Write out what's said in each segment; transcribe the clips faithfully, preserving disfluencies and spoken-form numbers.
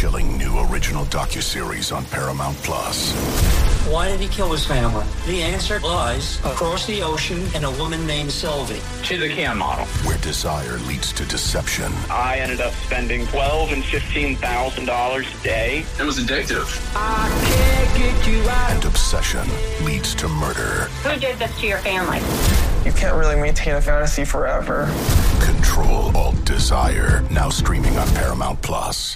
chilling new original docuseries on Paramount Plus. Why did he kill his family? The answer lies across the ocean in a woman named Sylvie. She's a Kian model. Where desire leads to deception. I ended up spending twelve and fifteen thousand dollars a day. It was addictive. I can't get you out. And obsession leads to murder. Who did this to your family? You can't really maintain a fantasy forever. Control Alt Desire. Now streaming on Paramount Plus.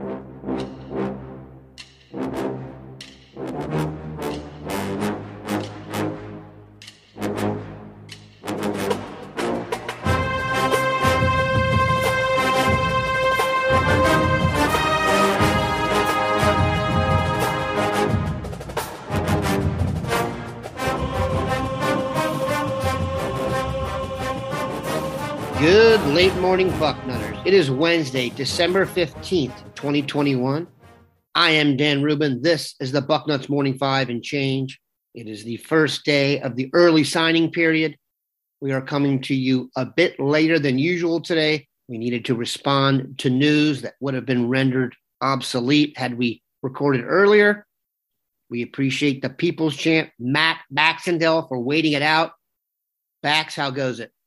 Good late morning, Bucknutters. It is Wednesday, December fifteenth, twenty twenty-one. I am Dan Rubin. This is the Bucknuts Morning Five and Change. It is the first day of the early signing period. We are coming to you a bit later than usual today. We needed to respond to news that would have been rendered obsolete had we recorded earlier. We appreciate the People's Champ, Matt Baxendale, for waiting it out. Bax, how goes it?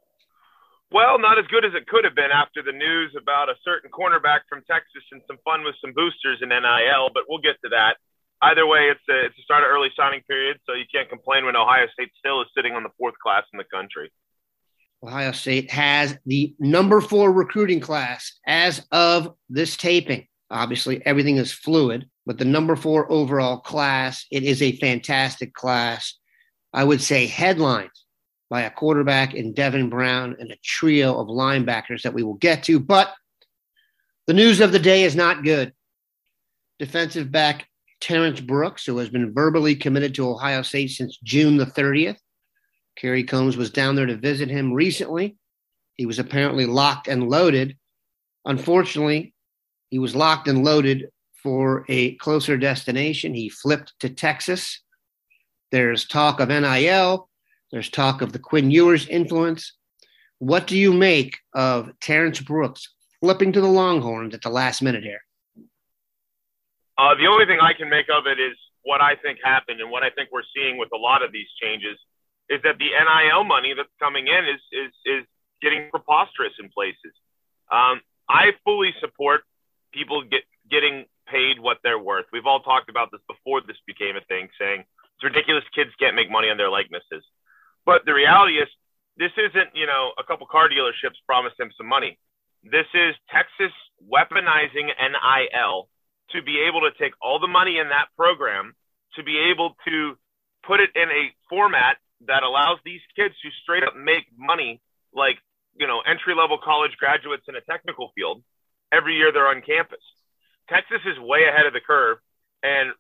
Well, not as good as it could have been after the news about a certain cornerback from Texas and some fun with some boosters in N I L, but we'll get to that. Either way, it's a, it's a start of early signing period, so you can't complain when Ohio State still is sitting on the fourth class in the country. Ohio State has the number four recruiting class as of this taping. Obviously, everything is fluid, but the number four overall class, it is a fantastic class. I would say headlines by a quarterback in Devin Brown and a trio of linebackers that we will get to. But the news of the day is not good. Defensive back Terrence Brooks, who has been verbally committed to Ohio State since June the thirtieth. Kerry Combs was down there to visit him recently. He was apparently locked and loaded. Unfortunately, he was locked and loaded for a closer destination. He flipped to Texas. There's talk of N I L. There's talk of the Quinn Ewers influence. What do you make of Terrence Brooks flipping to the Longhorns at the last minute here? Uh, the only thing I can make of it is what I think happened and what I think we're seeing with a lot of these changes is that the N I L money that's coming in is is is getting preposterous in places. Um, I fully support people get, getting paid what they're worth. We've all talked about this before this became a thing, saying it's ridiculous kids can't make money on their likenesses. But the reality is, this isn't, you know, a couple car dealerships promised him some money. This is Texas weaponizing N I L to be able to take all the money in that program, to be able to put it in a format that allows these kids to straight up make money like, you know, entry-level college graduates in a technical field every year they're on campus. Texas is way ahead of the curve, and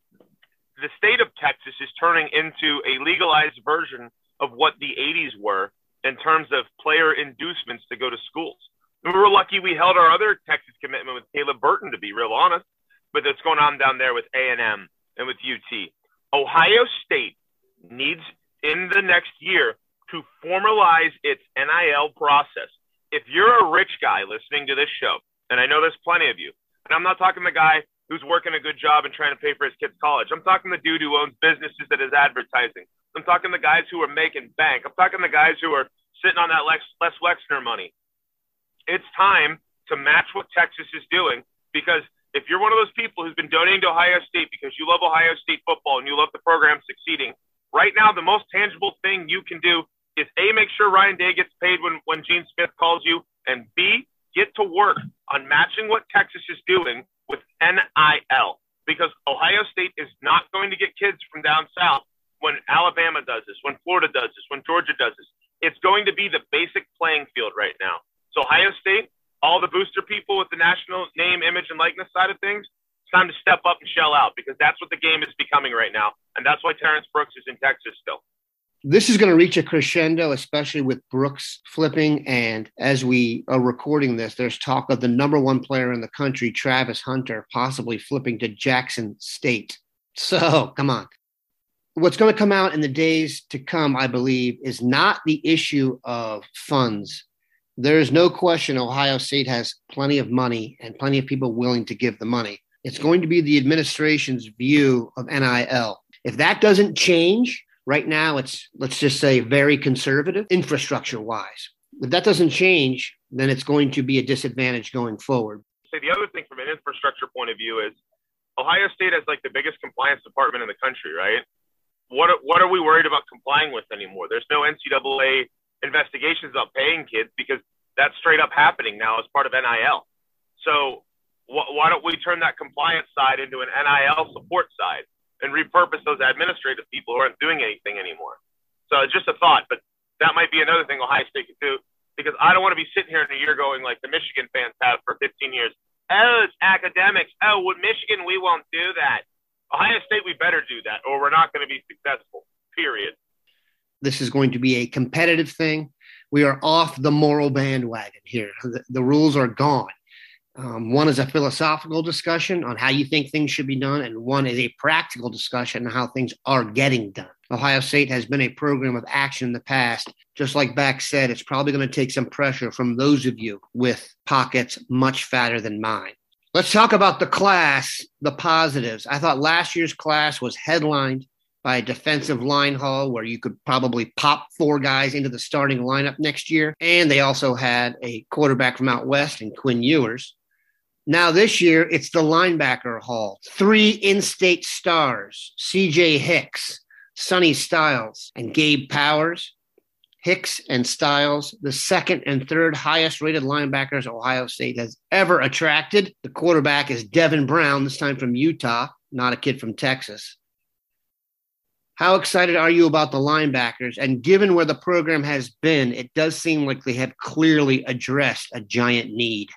the state of Texas is turning into a legalized version of what the eighties were in terms of player inducements to go to schools. We were lucky we held our other Texas commitment with Caleb Burton, to be real honest, but that's going on down there with A and M and with U T. Ohio State needs, in the next year, to formalize its N I L process. If you're a rich guy listening to this show, and I know there's plenty of you, and I'm not talking the guy who's working a good job and trying to pay for his kid's college. I'm talking the dude who owns businesses that is advertising. I'm talking the guys who are making bank. I'm talking the guys who are sitting on that Les, Les Wexner money. It's time to match what Texas is doing, because if you're one of those people who's been donating to Ohio State because you love Ohio State football and you love the program succeeding, right now the most tangible thing you can do is A, make sure Ryan Day gets paid when, when Gene Smith calls you, and B, get to work on matching what Texas is doing with N I L, because Ohio State is not going to get kids from down south when Alabama does this, when Florida does this, when Georgia does this. It's going to be the basic playing field right now. So Ohio State, all the booster people with the national name, image, and likeness side of things, it's time to step up and shell out, because that's what the game is becoming right now. And that's why Terrence Brooks is in Texas still. This is going to reach a crescendo, especially with Brooks flipping. And as we are recording this, there's talk of the number one player in the country, Travis Hunter, possibly flipping to Jackson State. So come on. What's going to come out in the days to come, I believe, is not the issue of funds There is no question Ohio State has plenty of money and plenty of people willing to give the money. It's going to be the administration's view of N I L. If that doesn't change, right now it's, let's just say, very conservative infrastructure-wise. If that doesn't change, then it's going to be a disadvantage going forward. So the other thing from an infrastructure point of view is Ohio State has like the biggest compliance department in the country, right? What are, what are we worried about complying with anymore? There's no N C double A investigations about paying kids because that's straight up happening now as part of N I L. So wh- why don't we turn that compliance side into an N I L support side and repurpose those administrative people who aren't doing anything anymore? So it's just a thought, but that might be another thing Ohio State could do, because I don't want to be sitting here in a year going like the Michigan fans have for fifteen years. Oh, it's academics. Oh, with Michigan, we won't do that. Ohio State, we better do that, or we're not going to be successful, period. This is going to be a competitive thing. We are off the moral bandwagon here. The, the rules are gone. Um, one is a philosophical discussion on how you think things should be done, and one is a practical discussion on how things are getting done. Ohio State has been a program of action in the past. Just like Beck said, it's probably going to take some pressure from those of you with pockets much fatter than mine. Let's talk about the class, the positives. I thought last year's class was headlined by a defensive line haul where you could probably pop four guys into the starting lineup next year. And they also had a quarterback from out west in Quinn Ewers. Now this year, it's the linebacker haul. Three in-state stars, C J Hicks, Sonny Styles, and Gabe Powers. Hicks and Styles, the second and third highest rated linebackers Ohio State has ever attracted. The quarterback is Devin Brown, this time from Utah, not a kid from Texas. How excited are you about the linebackers? And given where the program has been, it does seem like they have clearly addressed a giant need.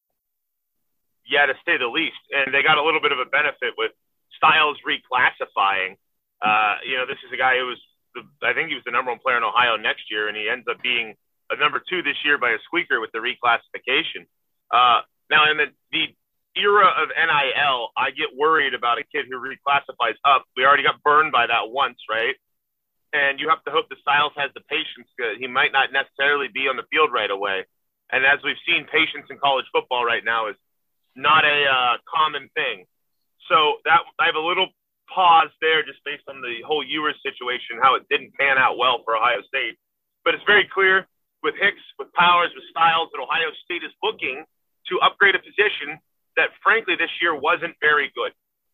Yeah, to say the least. And they got a little bit of a benefit with Styles reclassifying. Uh, you know, this is a guy who was, the, I think he was the number one player in Ohio next year, and he ends up being a number two this year by a squeaker with the reclassification. Uh, now, in the, the era of N I L, I get worried about a kid who reclassifies up. We already got burned by that once, right? And you have to hope that Styles has the patience. He might not necessarily be on the field right away. And as we've seen, patience in college football right now is not a uh, common thing. So that I have a little pause there just based on the whole Ewers situation, how it didn't pan out well for Ohio State. But it's very clear with Hicks, with Powers, with Styles, that Ohio State is looking to upgrade a position that, frankly, this year wasn't very good.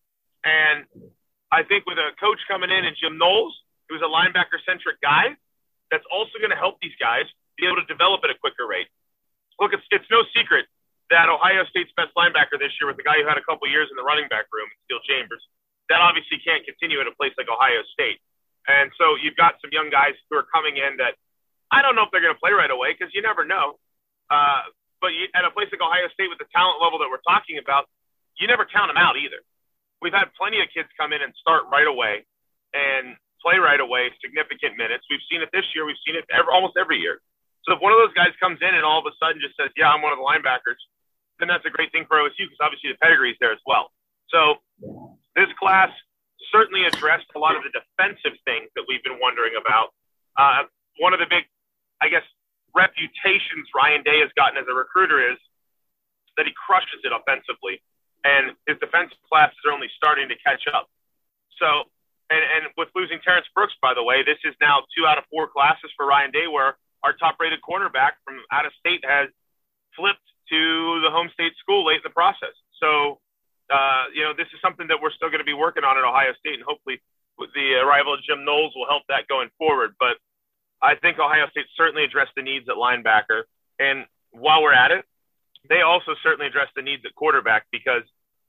And I think with a coach coming in and Jim Knowles, who's a linebacker-centric guy, that's also going to help these guys be able to develop at a quicker rate. Look, it's, it's no secret that Ohio State's best linebacker this year was the guy who had a couple years in the running back room, Steele Chambers. That obviously can't continue at a place like Ohio State. And so you've got some young guys who are coming in that I don't know if they're going to play right away because you never know. Uh, but you, at a place like Ohio State with the talent level that we're talking about, you never count them out either. We've had plenty of kids come in and start right away and play right away, significant minutes. We've seen it this year. We've seen it every, almost every year. So if one of those guys comes in and all of a sudden just says, yeah, I'm one of the linebackers, then that's a great thing for O S U because obviously the pedigree is there as well. So this class certainly addressed a lot of the defensive things that we've been wondering about. Uh, one of the big, I guess, reputations Ryan Day has gotten as a recruiter is that he crushes it offensively, and his defensive classes are only starting to catch up. So, and, and with losing Terrence Brooks, by the way, this is now two out of four classes for Ryan Day where our top-rated cornerback from out of state has flipped to the home state school late in the process. So, uh, you know, this is something that we're still going to be working on at Ohio State, and hopefully with the arrival of Jim Knowles will help that going forward. But I think Ohio State certainly addressed the needs at linebacker. And while we're at it, they also certainly addressed the needs at quarterback because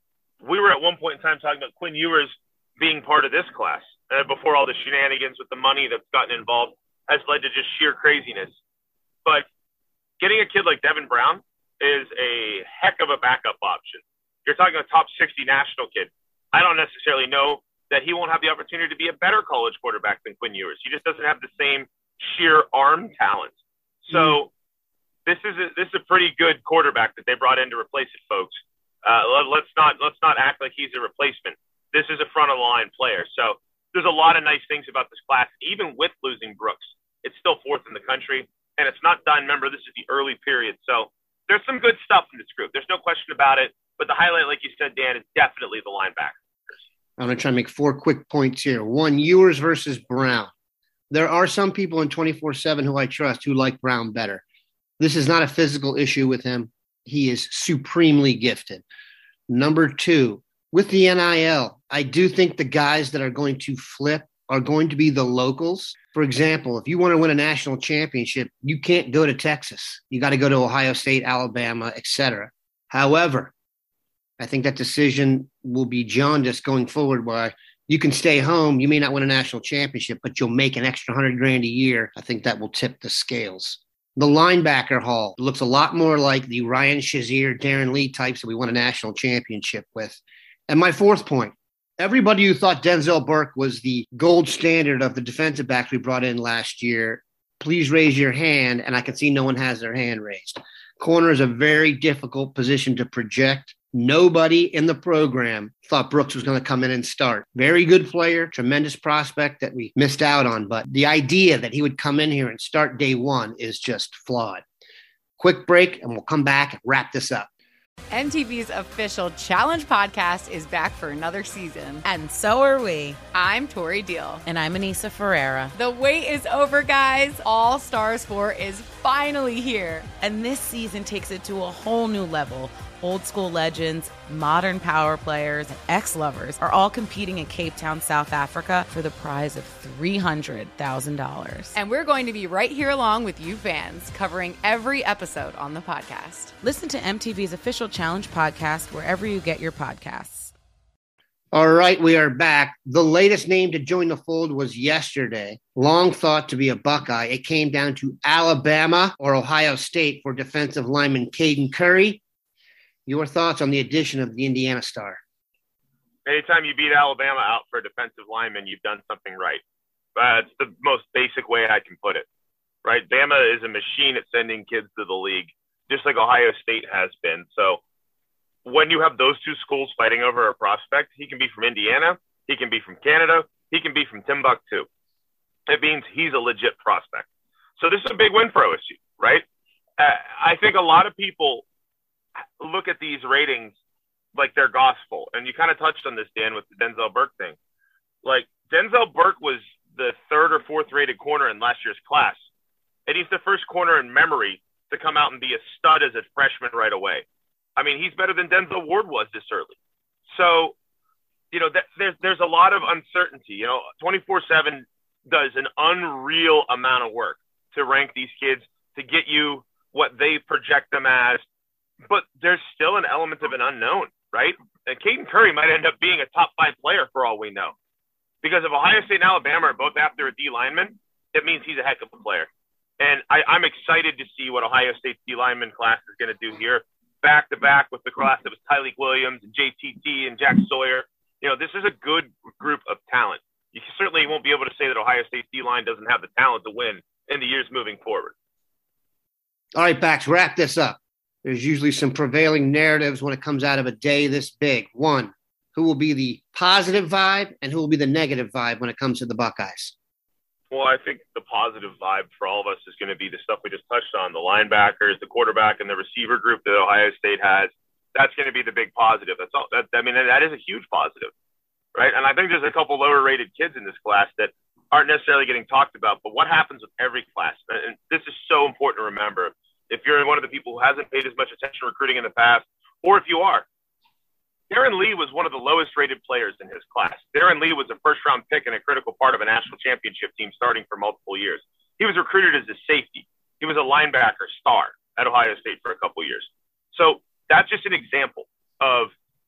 we were at one point in time talking about Quinn Ewers being part of this class uh, before all the shenanigans with the money that's gotten involved has led to just sheer craziness. But getting a kid like Devin Brown is a heck of a backup option. You're talking a top sixty national kid. I don't necessarily know that he won't have the opportunity to be a better college quarterback than Quinn Ewers. He just doesn't have the same sheer arm talent. So mm. this is a, this is a pretty good quarterback that they brought in to replace it, folks. Uh, let, let's not let's not act like he's a replacement. This is a front of the line player. So there's a lot of nice things about this class. Even with losing Brooks, it's still fourth in the country. and it's not done. Remember, this is the early period. So there's some good stuff in this group. There's no question about it. But the highlight, like you said, Dan, is definitely the linebackers. I'm going to try to make four quick points here. One, Ewers versus Brown. There are some people in twenty-four seven who I trust who like Brown better. This is not a physical issue with him. He is supremely gifted. Number two, with the N I L, I do think the guys that are going to flip are going to be the locals. For example, if you want to win a national championship, you can't go to Texas. You got to go to Ohio State, Alabama, et cetera. However, I think that decision will be jaundiced going forward, where you can stay home. You may not win a national championship, but you'll make an extra hundred grand a year. I think that will tip the scales. The linebacker haul looks a lot more like the Ryan Shazier, Darren Lee types that we won a national championship with. And my fourth point, everybody who thought Denzel Burke was the gold standard of the defensive backs we brought in last year, please raise your hand, and I can see no one has their hand raised. Corner is a very difficult position to project. Nobody in the program thought Brooks was going to come in and start. Very good player, tremendous prospect that we missed out on, but the idea that he would come in here and start day one is just flawed. Quick break, and we'll come back and wrap this up. M T V's official Challenge podcast is back for another season. And so are we. I'm Tori Deal. And I'm Anissa Ferreira. The wait is over, guys. All Stars four is finally here. And this season takes it to a whole new level. Old school legends, modern power players, and ex-lovers are all competing in Cape Town, South Africa for the prize of three hundred thousand dollars. And we're going to be right here along with you fans, covering every episode on the podcast. Listen to M T V's official Challenge podcast wherever you get your podcasts. All right, we are back. The latest name to join the fold was yesterday. Long thought to be a Buckeye. It came down to Alabama or Ohio State for defensive lineman Caden Curry. Your thoughts on the addition of the Indiana star? Anytime you beat Alabama out for a defensive lineman, you've done something right. That's the most basic way I can put it, right? Bama is a machine at sending kids to the league, just like Ohio State has been. So when you have those two schools fighting over a prospect, he can be from Indiana, he can be from Canada, he can be from Timbuktu. It means he's a legit prospect. So this is a big win for O S U, right? Uh, I think a lot of people look at these ratings like they're gospel. And you kind of touched on this, Dan, with the Denzel Burke thing. Like, Denzel Burke was the third or fourth rated corner in last year's class. And he's the first corner in memory to come out and be a stud as a freshman right away. I mean, he's better than Denzel Ward was this early. So, you know, that, there's, there's a lot of uncertainty. You know, twenty-four seven does an unreal amount of work to rank these kids, to get you what they project them as. But there's still an element of an unknown, right? And Caden Curry might end up being a top five player for all we know. Because if Ohio State and Alabama are both after a D lineman, it means he's a heck of a player. And I, I'm excited to see what Ohio State's D lineman class is going to do here, back to back with the class that was Tyleik Williams and J T T and Jack Sawyer. You know, this is a good group of talent. You certainly won't be able to say that Ohio State's D-line doesn't have the talent to win in the years moving forward. All right, Bax, wrap this up. There's usually some prevailing narratives when it comes out of a day this big. One, who will be the positive vibe and who will be the negative vibe when it comes to the Buckeyes? Well, I think the positive vibe for all of us is going to be the stuff we just touched on, the linebackers, the quarterback, and the receiver group that Ohio State has. That's going to be the big positive. That's all. That, I mean, that is a huge positive, right? And I think there's a couple lower-rated kids in this class that aren't necessarily getting talked about, but what happens with every class? And this is so important to remember. If you're one of the people who hasn't paid as much attention to recruiting in the past, or if you are, Darren Lee was one of the lowest rated players in his class. Darren Lee was a first round pick and a critical part of a national championship team starting for multiple years. He was recruited as a safety. He was a linebacker star at Ohio State for a couple years. So that's just an example of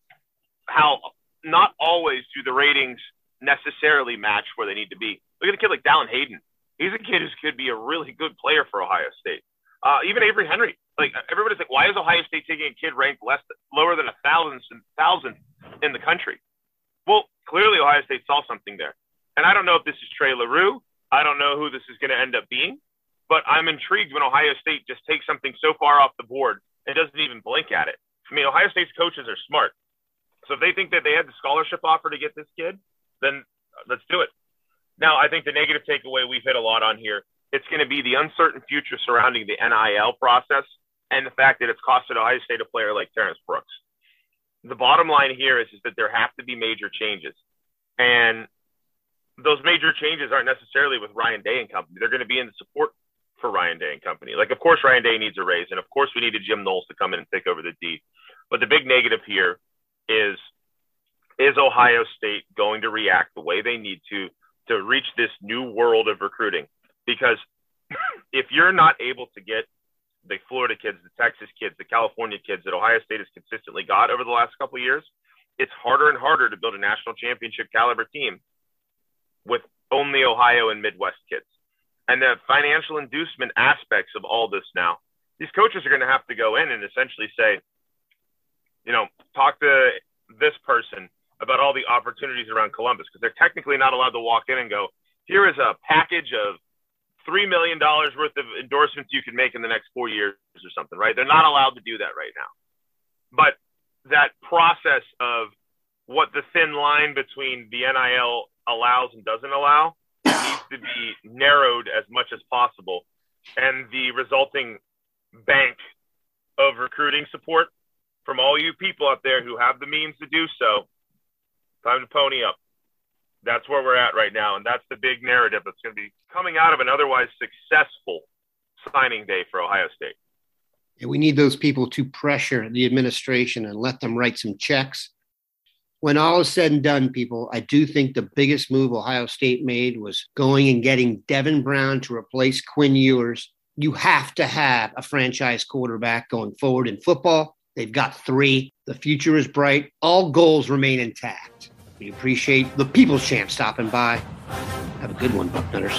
how not always do the ratings necessarily match where they need to be. Look at a kid like Dallin Hayden. He's a kid who could be a really good player for Ohio State. Uh, even Avery Henry, like everybody's like, why is Ohio State taking a kid ranked less, lower than a thousandth, thousandth in the country? Well, clearly Ohio State saw something there. And I don't know if this is Trey LaRue. I don't know who this is going to end up being, but I'm intrigued when Ohio State just takes something so far off the board and doesn't even blink at it. I mean, Ohio State's coaches are smart. So if they think that they had the scholarship offer to get this kid, then let's do it. Now, I think the negative takeaway we've hit a lot on here It's going to be the uncertain future surrounding the N I L process and the fact that it's costed Ohio State a player like Terrence Brooks. The bottom line here is, is that there have to be major changes. And those major changes aren't necessarily with Ryan Day and company. They're going to be in the support for Ryan Day and company. Like, of course, Ryan Day needs a raise. And of course, we needed Jim Knowles to come in and take over the D. But the big negative here is, is Ohio State going to react the way they need to to reach this new world of recruiting? Because if you're not able to get the Florida kids, the Texas kids, the California kids that Ohio State has consistently got over the last couple of years, it's harder and harder to build a national championship caliber team with only Ohio and Midwest kids. And the financial inducement aspects of all this now, these coaches are going to have to go in and essentially say, you know, talk to this person about all the opportunities around Columbus, because they're technically not allowed to walk in and go, here is a package of three million dollars worth of endorsements you can make in the next four years or something, right? They're not allowed to do that right now. But that process of what the thin line between the N I L allows and doesn't allow needs to be narrowed as much as possible. And the resulting bank of recruiting support from all you people out there who have the means to do so, time to pony up. That's where we're at right now. And that's the big narrative that's going to be coming out of an otherwise successful signing day for Ohio State. And we need those people to pressure the administration and let them write some checks. When all is said and done, people, I do think the biggest move Ohio State made was going and getting Devin Brown to replace Quinn Ewers. You have to have a franchise quarterback going forward in football. They've got three. The future is bright. All goals remain intact. We appreciate the People's Champ stopping by. Have a good one, Bucknutters.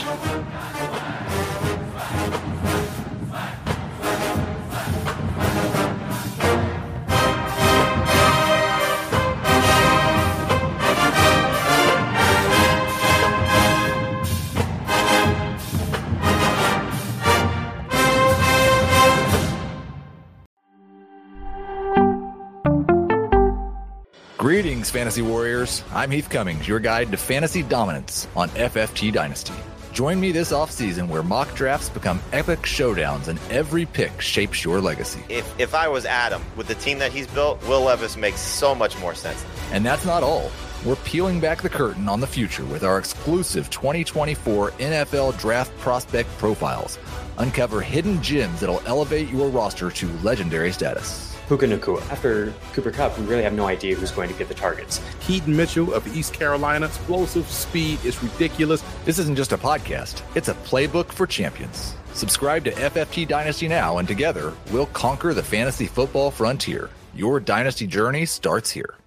Greetings, Fantasy Warriors. I'm Heath Cummings, your guide to fantasy dominance on F F T Dynasty. Join me this offseason where mock drafts become epic showdowns and every pick shapes your legacy. If if I was Adam, with the team that he's built, Will Levis makes so much more sense. And that's not all. We're peeling back the curtain on the future with our exclusive twenty twenty-four N F L Draft Prospect Profiles. Uncover hidden gems that'll elevate your roster to legendary status. Puka Nacua. After Cooper Kupp, we really have no idea who's going to get the targets. Keaton Mitchell of East Carolina, explosive speed is ridiculous. This isn't just a podcast, it's a playbook for champions. Subscribe to F F T Dynasty now, and together, we'll conquer the fantasy football frontier. Your dynasty journey starts here.